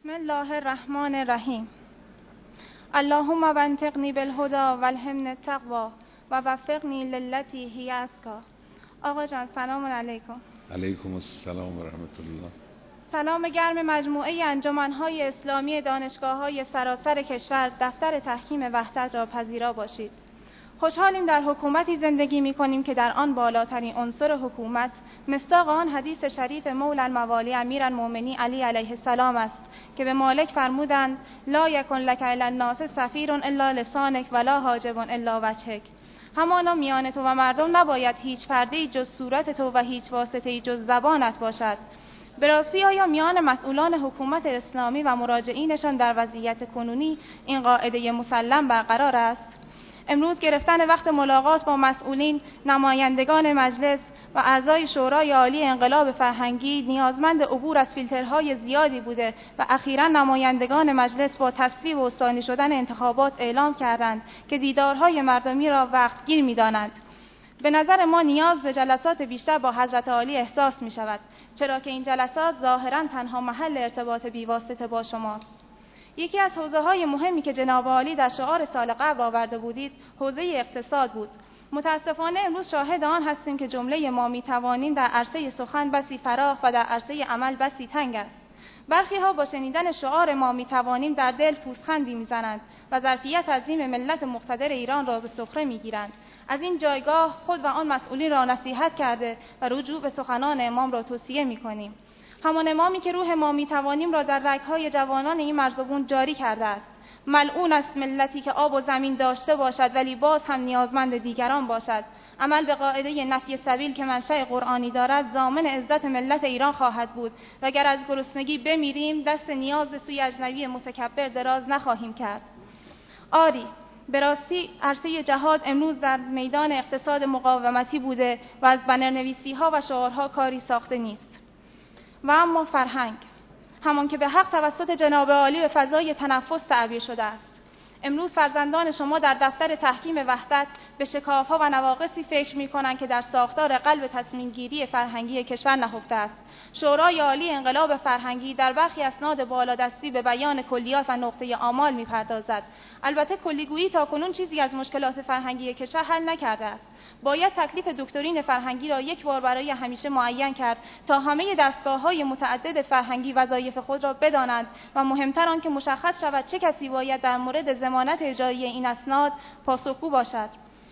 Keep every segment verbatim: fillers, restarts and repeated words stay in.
بسم الله الرحمن الرحیم. اللهم بنطقنی بالهدى والهمنی التقوى و وفقنی للتی هی اسکا. آقا جان سلام علیکم. علیکم السلام و رحمت الله. سلام گرم مجموعه انجمن‌های اسلامی دانشگاه‌های سراسر کشور دفتر تحکیم وحدت را پذیرا باشید. خوشحالیم در حکومتی زندگی می‌کنیم که در آن بالاترین عنصر حکومت مصداق آن حدیث شریف مولا الموالی امیرالمؤمنین علی علیه السلام است که به مالک فرمودند لا یکن لک الی الناس سفیر الا لسانک ولا حاجب الا وجهک. همانا میان تو و مردم نباید هیچ پرده‌ای جز صورت تو و هیچ واسطه‌ای جز زبانت باشد. به راستی آیا میان مسئولان حکومت اسلامی و مراجعینشان در وضعیت کنونی این قاعده مسلم برقرار است؟ امروز گرفتن وقت ملاقات با مسئولین، نمایندگان مجلس و اعضای شورای عالی انقلاب فرهنگی نیازمند عبور از فیلترهای زیادی بوده و اخیراً نمایندگان مجلس با تصویب و استانی شدن انتخابات اعلام کردند که دیدارهای مردمی را وقتگیر می‌دانند. به نظر ما نیاز به جلسات بیشتر با حضرت عالی احساس می‌شود، چرا که این جلسات ظاهراً تنها محل ارتباط بی‌واسطه با شماست. یکی از حوزه‌های مهمی که جناب عالی در شعار سال قبل آورده بودید، حوزه اقتصاد بود. متاسفانه امروز شاهد آن هستیم که جمله ما می‌توانیم در عرصه سخن بسی فراخ و در عرصه عمل بسی تنگ است. برخی‌ها با شنیدن شعار ما می‌توانیم در دل پوزخندی می‌زنند و ظرفیت عظیم ملت مقتدر ایران را به سخره می‌گیرند. از این جایگاه خود و آن مسئولین را نصیحت کرده و رجوع به سخنان امام را توصیه می‌کنیم. همان امامی که روح ما می‌توانیم را در رگ‌های جوانان این مرزبون جاری کرده است. ملعون است ملتی که آب و زمین داشته باشد ولی باز هم نیازمند دیگران باشد. عمل به قاعده نفی سبیل که منشأ قرآنی دارد ضامن عزت ملت ایران خواهد بود و اگر از گرسنگی بمیریم دست نیاز به سوی اجنبی متکبر دراز نخواهیم کرد. آری، به راستی عرصه جهاد امروز در میدان اقتصاد مقاومتی بوده و از بنرنویسی‌ها و شعارها کاری ساخته نیست. و اما فرهنگ، همان که به حق توسط جناب عالی به فضای تنفس تعبیر شده است. امروز فرزندان شما در دفتر تحکیم وحدت به شکاف‌ها و نواقصی فکر می‌کنند که در ساختار قلب تصمیم‌گیری فرهنگی کشور نهفته است. شورای عالی انقلاب فرهنگی در برخی اسناد بالادستی به بیان کلیات و نقطه آمال می‌پردازد. البته کلیگویی تاکنون چیزی از مشکلات فرهنگی کشور حل نکرده است. باید تکلیف دکترین فرهنگی را یک بار برای همیشه معین کرد تا همه دستگاه‌های متعدد فرهنگی وظایف خود را بدانند و مهمتر آن که مشخص شود چه کسی باید در مورد ضمانت اجرایی این اسناد پاسخگو باشد.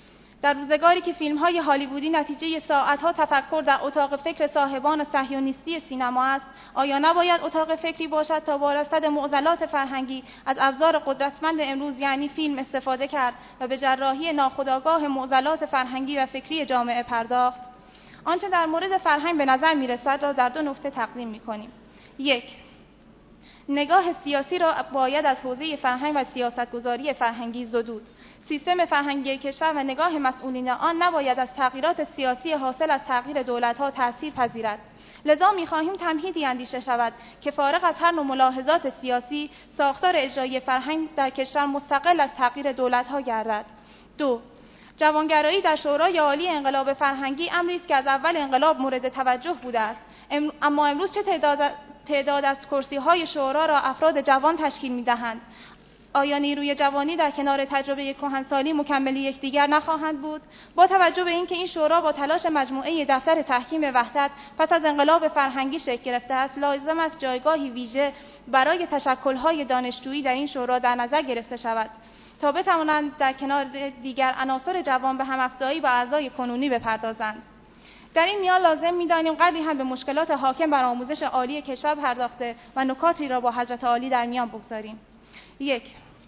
در روزگاری که فیلم‌های هالیوودی نتیجه ساعت‌ها تفکر در اتاق فکر صاحبان صهیونیستی سینما است، آیا نباید اتاق فکری باشد تا با رصد معضلات فرهنگی از ابزار قدرتمند امروز یعنی فیلم استفاده کرد و به جراحی ناخودآگاه معضلات فرهنگی و فکری جامعه پرداخت؟ آنچه در مورد فرهنگ به نظر می‌رسد را در دو نکته تقدیم می‌کنیم. یک، نگاه سیاسی را باید از حوزه فرهنگ و سیاستگذاری فرهنگی زدود. سیستم فرهنگی کشور و نگاه مسئولین آن نباید از تغییرات سیاسی حاصل از تغییر دولت‌ها تأثیر پذیرد. لذا می‌خواهیم تمهیدی اندیشه شود که فارغ از هر نوع ملاحظات سیاسی، ساختار اجرایی فرهنگ در کشور مستقل از تغییر دولت‌ها گردد. دو، جوانگرایی در شورای عالی انقلاب فرهنگی امری است که از اول انقلاب مورد توجه بوده است. ام... اما امروز چه تعداد تعداد از کرسی‌های شورا را افراد جوان تشکیل می‌دهند؟ آیا نیروی جوانی در کنار تجربه کهنسالی مکمل یکدیگر نخواهند بود؟ با توجه به اینکه این شورا با تلاش مجموعه دفتر تحکیم وحدت پس از انقلاب فرهنگی شکل گرفته است، لازم است جایگاهی ویژه برای تشکل‌های دانشجویی در این شورا در نظر گرفته شود تا بتوانند در کنار دیگر عناصر جوان به هم‌افزایی با اعضای کنونی بپردازند. در این میان لازم می‌دانیم قدری هم به مشکلات حاکم بر آموزش عالی کشور پرداخته و نکاتی را با حضرت عالی در میان بگذاریم. یک،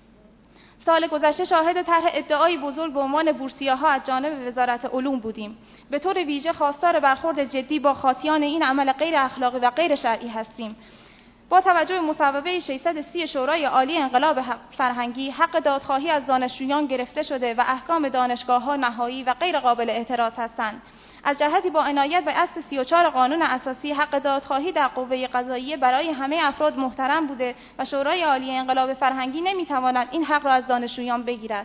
سال گذشته شاهد طرح ادعای بزرگ به عنوان بورسیه‌ها از جانب وزارت علوم بودیم. به طور ویژه خواستار برخورد جدی با خاطیان این عمل غیر اخلاقی و غیر شرعی هستیم. با توجه به مصوبه ششصد و سی شورای عالی انقلاب فرهنگی، حق دادخواهی از دانشجویان گرفته شده و احکام دانشگاه‌ها نهایی و غیر قابل اعتراض هستند. از جهتی با عنایت به اصل سی و چهار قانون اساسی، حق دادخواهی در قوه قضاییه برای همه افراد محترم بوده و شورای عالی انقلاب فرهنگی نمی‌تواند این حق را از دانشجویان بگیرد.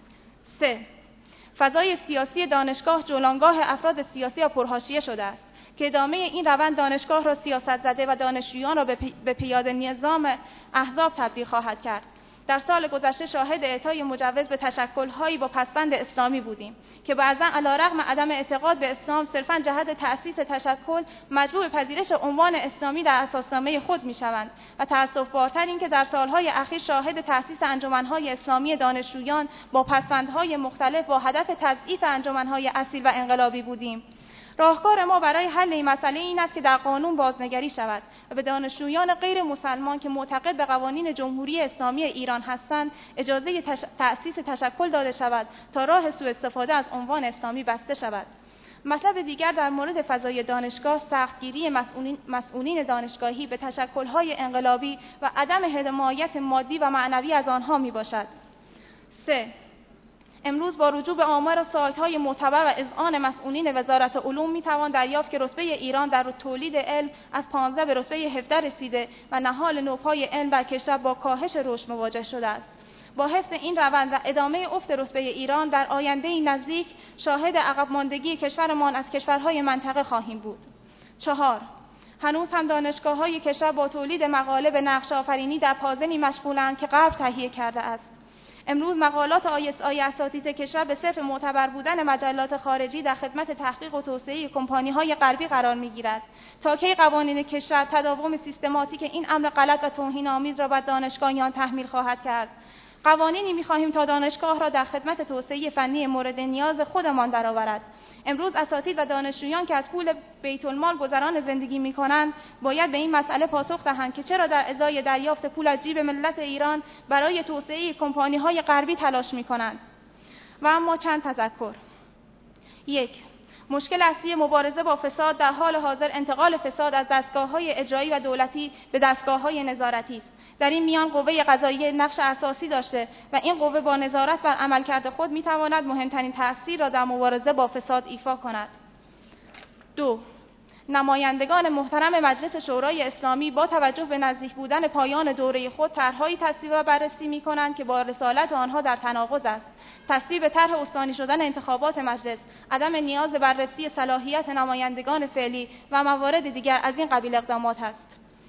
سه، فضای سیاسی دانشگاه جولانگاه افراد سیاسی و پرحاشیه شده است. که ادامه این روند دانشگاه را سیاست زده و دانشجویان را به پیاده نظام احزاب تبدیل خواهد کرد. در سال گذشته شاهد اعطای مجوز به تشکل‌هایی با پسوند اسلامی بودیم که بعضا علیرغم عدم اعتقاد به اسلام صرفاً جهت تأسیس تشکل مجبور به پذیرش عنوان اسلامی در اساسنامه خود می‌شوند و تأسف‌بارتر این که در سالهای اخیر شاهد تأسیس انجمن‌های اسلامی دانشجویان با پسوندهای مختلف با هدف تضعیف انجمن‌های اصیل و انقلابی بودیم. راهکار ما برای حل این مسئله این است که در قانون بازنگری شود و به دانشجویان غیر مسلمان که معتقد به قوانین جمهوری اسلامی ایران هستند اجازه تش... تأسیس تشکل داده شود تا راه سوء استفاده از عنوان اسلامی بسته شود. مطلب دیگر در مورد فضای دانشگاه سختگیری مسئولین, مسئولین دانشگاهی به تشکل‌های انقلابی و عدم حمایت مادی و معنوی از آنها میباشد. سه امروز با رجوع به آمار و سایت‌های معتبر و اذعان مسئولین وزارت علوم می‌توان دریافت که رتبه ایران در تولید علم از پانزده به رتبه هفده رسیده و نهال نوپای علم در کشور با کاهش رشد مواجه شده است. با حفظ این روند و ادامه افت رتبه ایران در آینده نزدیک شاهد عقب ماندگی کشورمان از کشورهای منطقه خواهیم بود. چهار هنوز هم دانشگاه‌های کشور با تولید مقاله به نقش آفرینی در پازمی مشغولند که غرب تهیه کرده است. امروز مقالات آی اس آی اساتید کشور به صرف معتبر بودن مجلات خارجی در خدمت تحقیق و توسعه کمپانی‌های غربی قرار می‌گیرد. تا کی قوانین کشور تداوم سیستماتیک این امر غلط و توهین‌آمیز را بر دانشگاهیان تحمیل خواهد کرد؟ قوانینی می‌خواهیم تا دانشگاه را در خدمت توسعه فنی مورد نیاز خودمان درآورد. امروز اساتید و دانشجویان که از پول بیت المال گذران زندگی می‌کنند باید به این مسئله پاسخ دهند که چرا در ازای دریافت پول از جیب ملت ایران برای توسعه کمپانی‌های غربی تلاش می‌کنند. و اما چند تذکر. یک مشکل اصلی مبارزه با فساد در حال حاضر انتقال فساد از دستگاه‌های اجرایی و دولتی به دستگاه‌های نظارتی است. در این میان قوه قضاییه نقش اساسی داشته و این قوه با نظارت بر عملکرد خود میتواند مهمترین تأثیر را در مبارزه با فساد ایفا کند. دو نمایندگان محترم مجلس شورای اسلامی با توجه به نزدیک بودن پایان دوره خود طرح‌هایی تصویب و بررسی می‌کنند که با رسالت آنها در تناقض است. تصویب طرح استانی شدن انتخابات مجلس، عدم نیاز بررسی صلاحیت نمایندگان فعلی و موارد دیگر از این قبیل اقدامات است.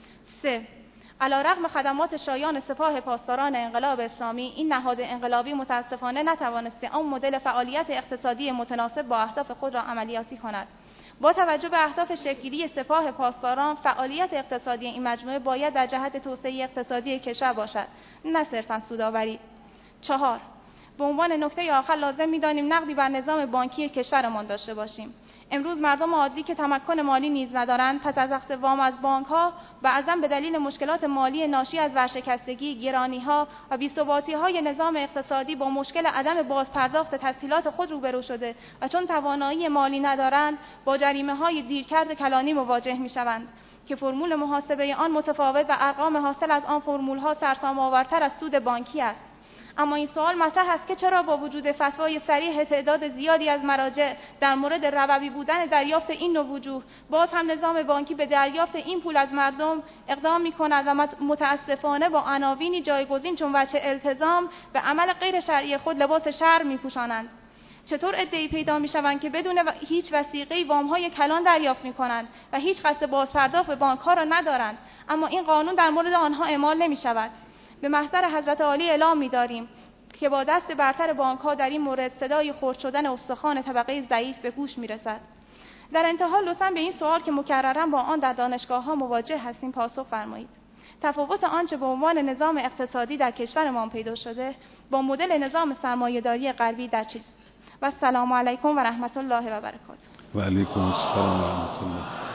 سه علیرغم خدمات شایان سپاه پاسداران انقلاب اسلامی، این نهاد انقلابی متاسفانه نتوانسته آن مدل فعالیت اقتصادی متناسب با اهداف خود را عملیاتی کند. با توجه به اهداف شکل‌گیری سپاه پاسداران، فعالیت اقتصادی این مجموعه باید در جهت توسعه اقتصادی کشور باشد، نه صرفاً سودآوری. چهار به عنوان نکته آخر لازم می‌دانیم نقدی بر نظام بانکی کشورمان داشته باشیم. امروز مردم عادی که تمکن مالی نیز ندارند پس از اخذ وام از بانک‌ها بعضاً به دلیل مشکلات مالی ناشی از ورشکستگی، گرانی‌ها و بی‌ثباتی‌های نظام اقتصادی با مشکل عدم بازپرداخت تسهیلات خود روبرو شده و چون توانایی مالی ندارند با جریمه‌های دیرکرد کلانی مواجه می‌شوند که فرمول محاسبه آن متفاوت و ارقام حاصل از آن فرمول‌ها سرسام‌آورتر از سود بانکی است. اما این سوال مطرح است که چرا با وجود فتوای صریح تعداد زیادی از مراجع در مورد ربوی بودن دریافت این نوع وجوه، باز هم نظام بانکی به دریافت این پول از مردم اقدام می‌کند و متأسفانه با عناوینی جایگزین چون وجه التزام به عمل غیر شرعی خود لباس شرع می‌پوشانند. چطور عده‌ای پیدا می‌شوند که بدون و هیچ وثیقه‌ای وام‌های کلان دریافت می‌کنند و هیچ قصد بازپرداخت به بانک‌ها را ندارند، اما این قانون در مورد آنها اعمال نمی‌شود. به محضر حضرت عالی اعلام می‌داریم که با دست برتر بانک‌ها در این مورد صدای خرد شدن استخوان طبقه ضعیف به گوش می‌رسد. در انتها لطفاً به این سوال که مکرراً با آن در دانشگاه‌ها مواجه هستیم پاسخ فرمایید. تفاوت آنچه به عنوان نظام اقتصادی در کشورمان پیدا شده با مدل نظام سرمایه‌داری غربی در چیست؟ و السلام علیکم و رحمت الله و برکاته. و علیکم السلام و رحمت الله.